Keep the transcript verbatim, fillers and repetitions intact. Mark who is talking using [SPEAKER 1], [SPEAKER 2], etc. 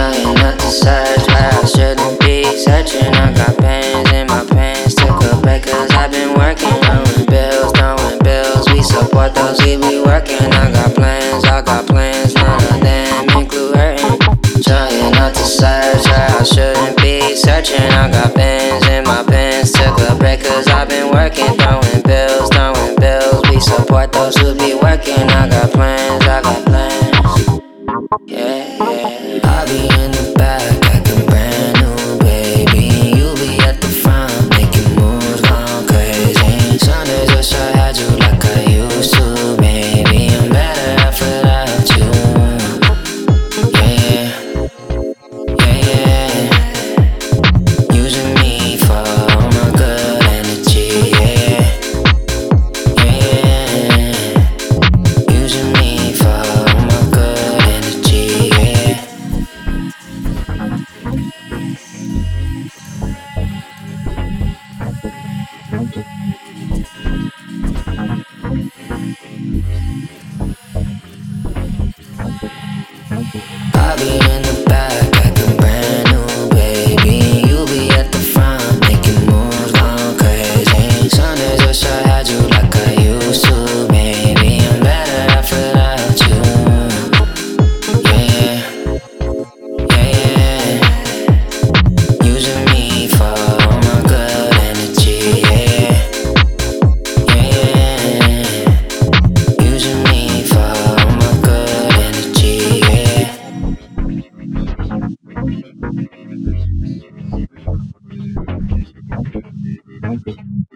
[SPEAKER 1] Trying not to search where I shouldn't be searching. I got pens in my pants, took a break cause I've been working. Throwing bills, throwing bills, we support those we be working. I got plans, I got plans, none of them include hurting. Trying not to search where I shouldn't be searching. I got pens in my pants, took a break cause I've been working. Throwing bills, throwing bills, we support those who be working. I got plans, I got plans, yeah, yeah. I'll be in the back acting brand new, baby. You be at the front making moves, going crazy. Sundays wish I had you like I used to, baby. I'm better off without you, yeah, yeah, yeah. Using me for all my good energy, yeah, yeah. Using me for all my good energy, yeah. I'll be in the back acting brand new, baby. You be at the front making moves, going crazy. Sundays wish I had you like I used to, baby. I'm better off without you, yeah, yeah, yeah. Using me for all my good energy, yeah, yeah. Using me for all my good energy, yeah. Thank you.